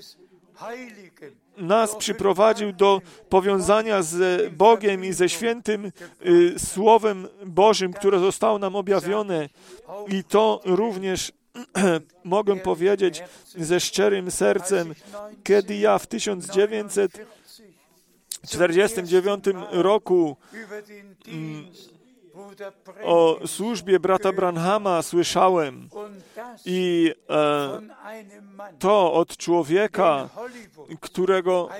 nas przyprowadził do powiązania z Bogiem i ze świętym y, Słowem Bożym, które zostało nam objawione. I to również mogę powiedzieć ze szczerym sercem, kiedy ja w tysiąc dziewięćset czterdziestym dziewiątym roku mm, o służbie brata Branhama słyszałem i e, to od człowieka, którego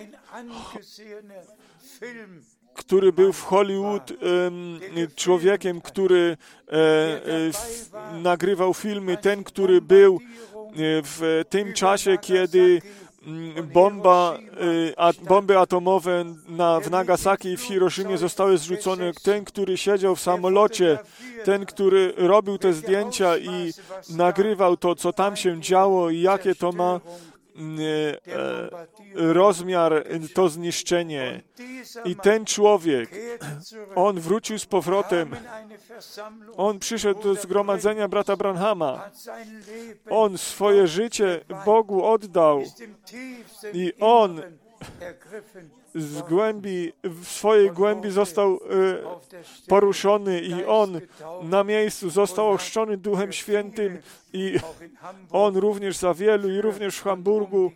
który był w Hollywood um, człowiekiem, który e, e, f, nagrywał filmy, ten, który był w tym czasie, kiedy bomba, a, bomby atomowe na, w Nagasaki i w Hiroshimie zostały zrzucone. Ten, który siedział w samolocie, ten, który robił te zdjęcia i nagrywał to, co tam się działo i jakie to ma e, e, rozmiar, to zniszczenie. I ten człowiek, on wrócił z powrotem. On przyszedł do zgromadzenia brata Branhama. On swoje życie Bogu oddał. I on z głębi, w swojej głębi został e, poruszony i on na miejscu został ochrzczony Duchem Świętym i on również za wielu i również w Hamburgu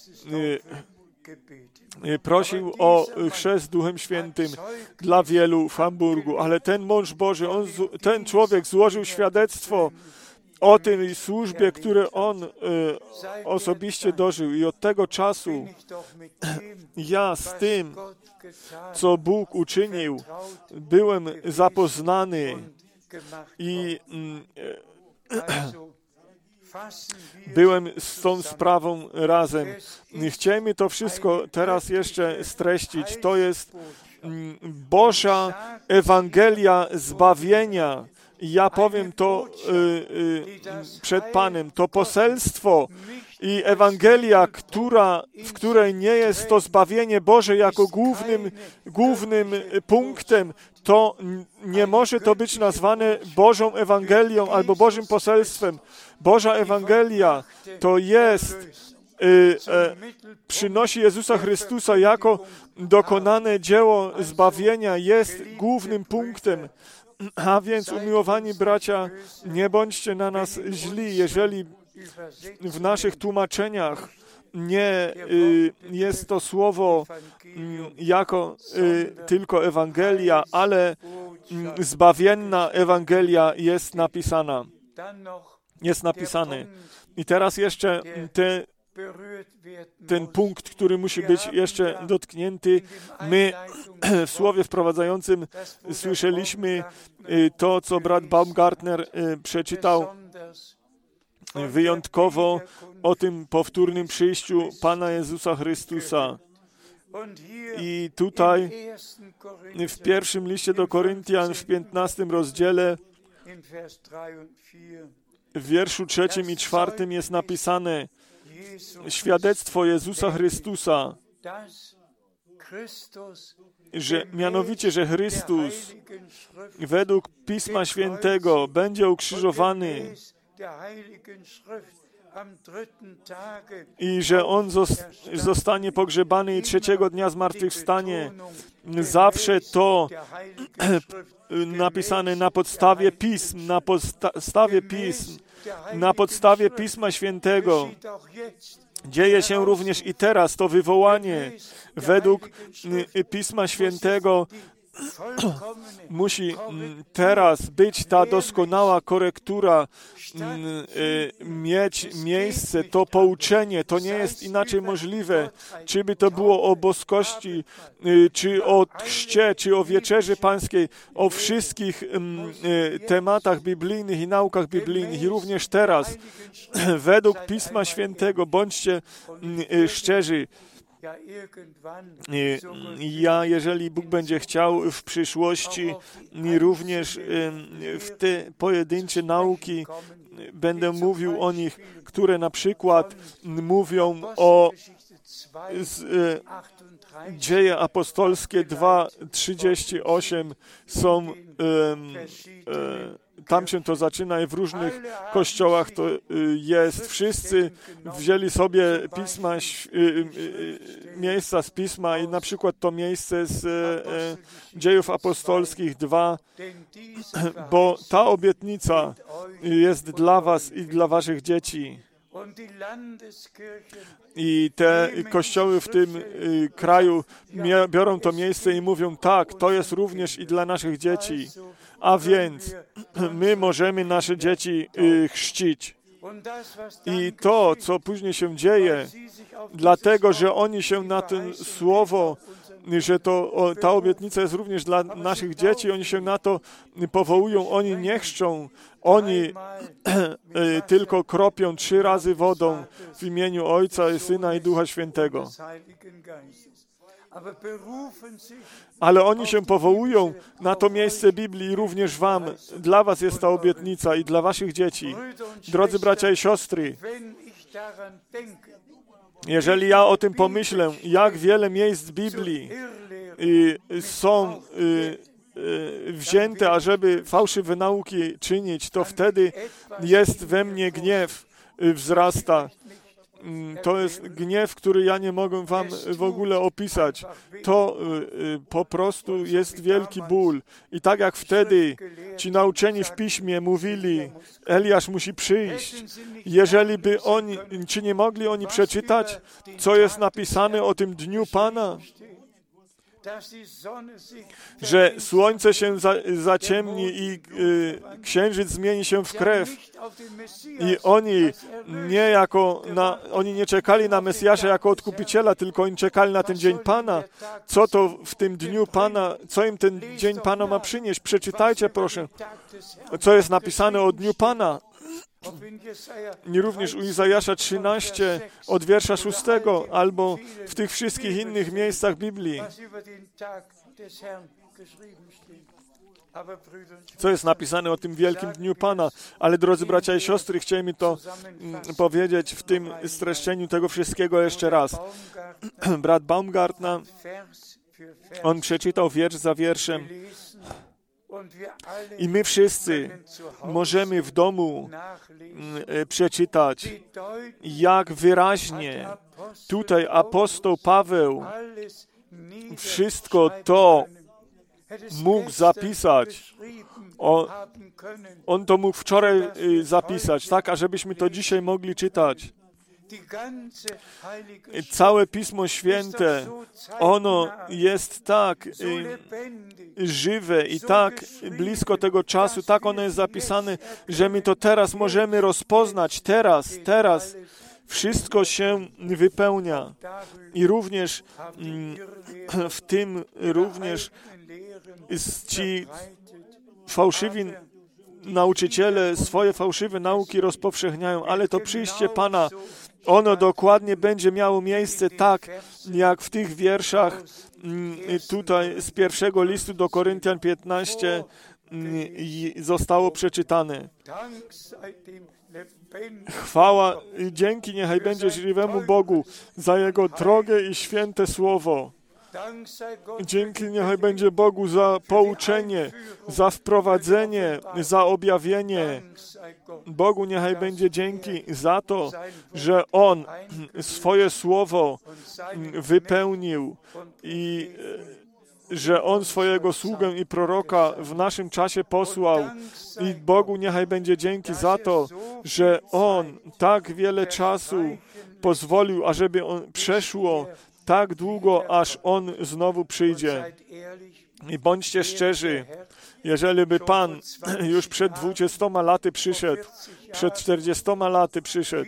e, prosił o chrzest Duchem Świętym dla wielu w Hamburgu, ale ten mąż Boży, on, ten człowiek złożył świadectwo o tej służbie, które on e, osobiście dożył. I od tego czasu ja z tym, co Bóg uczynił, byłem zapoznany i e, byłem z tą sprawą razem. Chciejmy to wszystko teraz jeszcze streścić. To jest Boża Ewangelia zbawienia. I ja powiem to y, y, przed Panem. To poselstwo i Ewangelia, która, w której nie jest to zbawienie Boże jako głównym, głównym punktem, to nie może to być nazwane Bożą Ewangelią albo Bożym poselstwem. Boża Ewangelia to jest, y, y, przynosi Jezusa Chrystusa jako dokonane dzieło zbawienia, jest głównym punktem. A więc, umiłowani bracia, nie bądźcie na nas źli, jeżeli w naszych tłumaczeniach nie y, jest to słowo y, jako y, tylko Ewangelia, ale y, zbawienna Ewangelia jest napisana. Jest napisany. I teraz jeszcze te, ten punkt, który musi być jeszcze dotknięty. My w słowie wprowadzającym słyszeliśmy to, co brat Baumgartner przeczytał wyjątkowo o tym powtórnym przyjściu Pana Jezusa Chrystusa. I tutaj w pierwszym liście do Koryntian w piętnastym rozdziale w wierszu trzecim i czwartym jest napisane świadectwo Jezusa Chrystusa, że mianowicie, że Chrystus według Pisma Świętego będzie ukrzyżowany i że On zostanie pogrzebany i trzeciego dnia zmartwychwstanie. Zawsze to napisane na podstawie Pism, na podstawie Pism, na podstawie Pisma Świętego. Dzieje się również i teraz to wywołanie według Pisma Świętego. Musi teraz być ta doskonała korektura, mieć miejsce, to pouczenie, to nie jest inaczej możliwe. Czy by to było o boskości, czy o chrzcie, czy o wieczerzy pańskiej, o wszystkich tematach biblijnych i naukach biblijnych i również teraz, według Pisma Świętego, bądźcie szczerzy. Ja, jeżeli Bóg będzie chciał w przyszłości, również w te pojedyncze nauki będę mówił o nich, które na przykład mówią o z, Dzieje apostolskie dwa trzydzieści osiem są um, um, tam się to zaczyna i w różnych kościołach to jest. Wszyscy wzięli sobie pisma, miejsca z Pisma i na przykład to miejsce z Dziejów apostolskich dwa, bo ta obietnica jest dla was i dla waszych dzieci. I te kościoły w tym kraju biorą to miejsce i mówią, tak, to jest również i dla naszych dzieci. A więc my możemy nasze dzieci chrzcić. I to, co później się dzieje, dlatego, że oni się na to słowo, że to, o, ta obietnica jest również dla naszych dzieci, oni się na to powołują, oni nie chrzczą, oni tylko kropią trzy razy wodą w imieniu Ojca, Syna i Ducha Świętego. Ale oni się powołują na to miejsce Biblii i również wam, dla was jest ta obietnica i dla waszych dzieci. Drodzy bracia i siostry, jeżeli ja o tym pomyślę, jak wiele miejsc Biblii są wzięte, ażeby fałszywe nauki czynić, to wtedy jest we mnie gniew, wzrasta. to jest gniew, który ja nie mogę wam w ogóle opisać. To po prostu jest wielki ból. I tak jak wtedy ci nauczeni w Piśmie mówili, Eliasz musi przyjść. Jeżeli by oni, czy nie mogli oni przeczytać, co jest napisane o tym dniu Pana? Że słońce się za, zaciemni i y, księżyc zmieni się w krew. I oni nie jako na, oni nie czekali na Mesjasza jako odkupiciela, tylko oni czekali na ten dzień Pana. Co to w tym dniu Pana, co im ten dzień Pana ma przynieść? Przeczytajcie proszę, co jest napisane o dniu Pana. I również u Izajasza trzynaście od wiersza szóstego, albo w tych wszystkich innych miejscach Biblii. Co jest napisane o tym wielkim dniu Pana. Ale drodzy bracia i siostry, chciałem mi to powiedzieć w tym streszczeniu tego wszystkiego jeszcze raz. Brat Baumgartner, on przeczytał wiersz za wierszem. I my wszyscy możemy w domu przeczytać, jak wyraźnie tutaj apostoł Paweł wszystko to mógł zapisać. On, on to mógł wczoraj zapisać, tak, ażebyśmy to dzisiaj mogli czytać. Całe Pismo Święte, ono jest tak y, żywe i tak blisko tego czasu, tak ono jest zapisane, że my to teraz możemy rozpoznać, teraz, teraz. Wszystko się wypełnia. I również y, w tym również ci fałszywi nauczyciele swoje fałszywe nauki rozpowszechniają, ale to przyjście Pana, ono dokładnie będzie miało miejsce tak, jak w tych wierszach tutaj z pierwszego listu do Koryntian piętnaście zostało przeczytane. Chwała i dzięki niechaj będzie żywemu Bogu za Jego drogie i święte słowo. Dzięki niechaj będzie Bogu za pouczenie, za wprowadzenie, za objawienie. Bogu niechaj będzie dzięki za to, że On swoje słowo wypełnił i że On swojego sługę i proroka w naszym czasie posłał. I Bogu niechaj będzie dzięki za to, że On tak wiele czasu pozwolił, ażeby on przeszło tak długo, aż On znowu przyjdzie. I bądźcie szczerzy, jeżeli by Pan już przed dwudziestoma laty przyszedł, przed czterdziestoma laty przyszedł,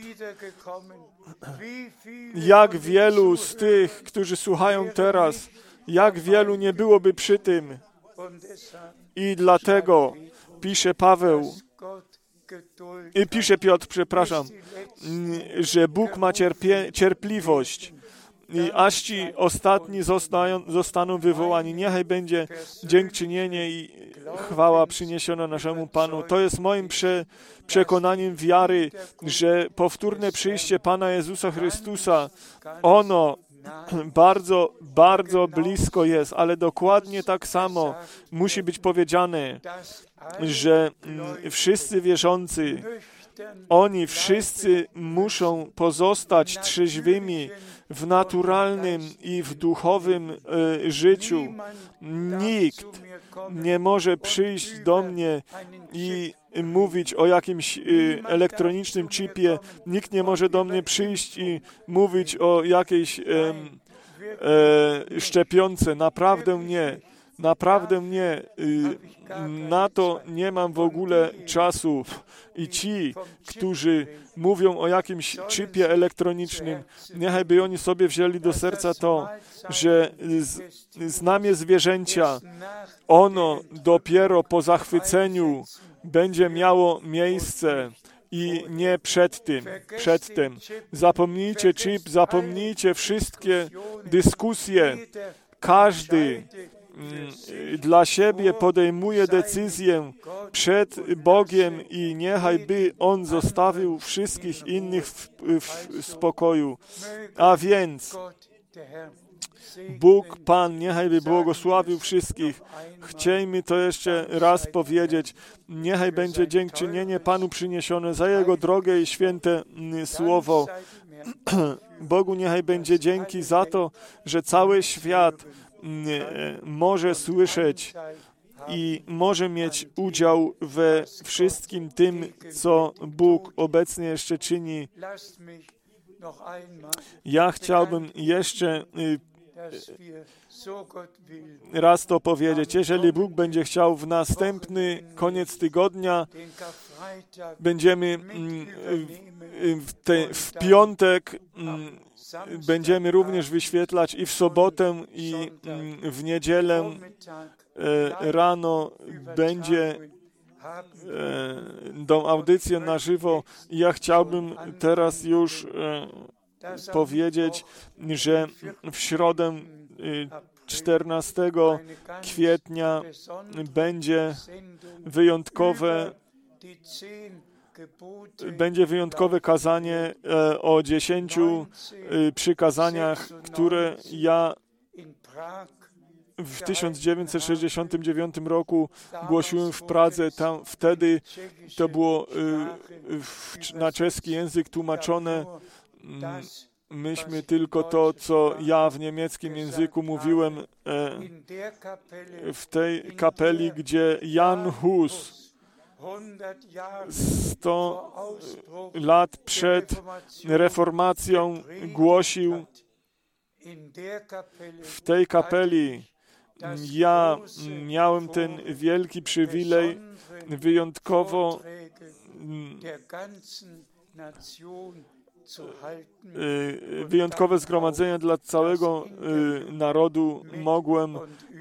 jak wielu z tych, którzy słuchają teraz, jak wielu nie byłoby przy tym. I dlatego pisze Paweł, i pisze Piotr, przepraszam, że Bóg ma cierpie, cierpliwość. I aż ci ostatni zostają, zostaną wywołani. Niechaj będzie dziękczynienie i chwała przyniesiona naszemu Panu. To jest moim prze, przekonaniem wiary, że powtórne przyjście Pana Jezusa Chrystusa, ono bardzo, bardzo blisko jest, ale dokładnie tak samo musi być powiedziane, że wszyscy wierzący, oni wszyscy muszą pozostać trzeźwymi w naturalnym i w duchowym y, życiu. Nikt nie może przyjść do mnie i mówić o jakimś y, elektronicznym chipie. Nikt nie może do mnie przyjść i mówić o jakiejś y, y, szczepionce. Naprawdę nie. Naprawdę nie. Na to nie mam w ogóle czasu. I ci, którzy mówią o jakimś chipie elektronicznym, niechaj by oni sobie wzięli do serca to, że znamie zwierzęcia, ono dopiero po zachwyceniu będzie miało miejsce i nie przed tym, przed tym. Zapomnijcie chip, zapomnijcie wszystkie dyskusje. Każdy dla siebie podejmuje decyzję przed Bogiem i niechaj by On zostawił wszystkich innych w, w spokoju. A więc Bóg, Pan, niechaj by błogosławił wszystkich. Chciejmy to jeszcze raz powiedzieć. Niechaj będzie dziękczynienie Panu przyniesione za Jego drogie i święte słowo. Bogu niechaj będzie dzięki za to, że cały świat może słyszeć i może mieć udział we wszystkim tym, co Bóg obecnie jeszcze czyni. Ja chciałbym jeszcze raz to powiedzieć. Jeżeli Bóg będzie chciał, w następny koniec tygodnia będziemy w, te, w piątek będziemy również wyświetlać i w sobotę, i w niedzielę rano będzie tą audycję na żywo. Ja chciałbym teraz już powiedzieć, że w środę czternastego kwietnia będzie wyjątkowe będzie wyjątkowe kazanie o dziesięciu przykazaniach, które ja w tysiąc dziewięćset sześćdziesiątym dziewiątym roku głosiłem w Pradze. Tam wtedy to było w, na czeski język tłumaczone. Myśmy tylko to, co ja w niemieckim języku mówiłem w tej kapeli, gdzie Jan Hus sto lat przed reformacją głosił. W tej kapeli ja miałem ten wielki przywilej wyjątkowo wyjątkowe zgromadzenia dla całego narodu mogłem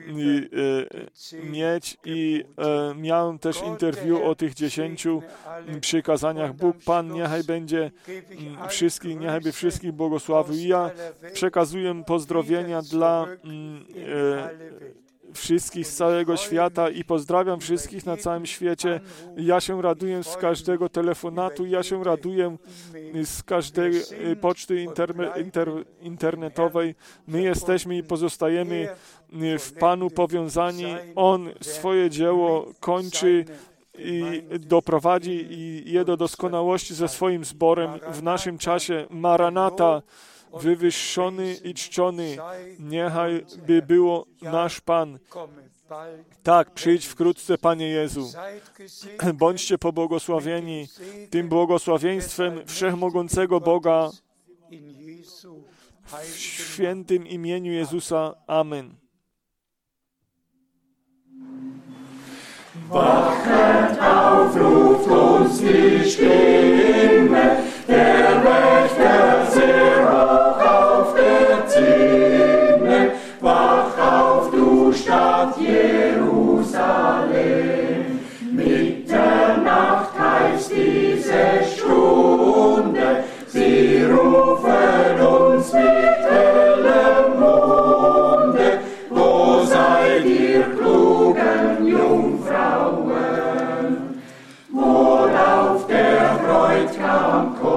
mieć i miałem też interwiu o tych dziesięciu przykazaniach. Bóg Pan niechaj będzie wszystkich, niechaj by wszystkich błogosławił. I ja przekazuję pozdrowienia dla wszystkich z całego świata i pozdrawiam wszystkich na całym świecie. Ja się raduję z każdego telefonatu, ja się raduję z każdej poczty interme, inter, internetowej. My jesteśmy i pozostajemy w Panu powiązani. On swoje dzieło kończy i doprowadzi je do doskonałości ze swoim zborem w naszym czasie. Maranata, wywyższony i czczony, niechaj by było nasz Pan. Tak, przyjdź wkrótce, Panie Jezu. Bądźcie pobłogosławieni tym błogosławieństwem wszechmogącego Boga w świętym imieniu Jezusa. Amen. Wachet auf, ruft uns die Stimme, der Wächter sehr hoch auf der Zinne. Wach auf, du Stadt Jerusalem, Mitternacht heißt diese Stunde, sie rufen uns mit hellem Munde, wo seid ihr klugen Jungfrauen? Wohl auf der Bräutigam kommt.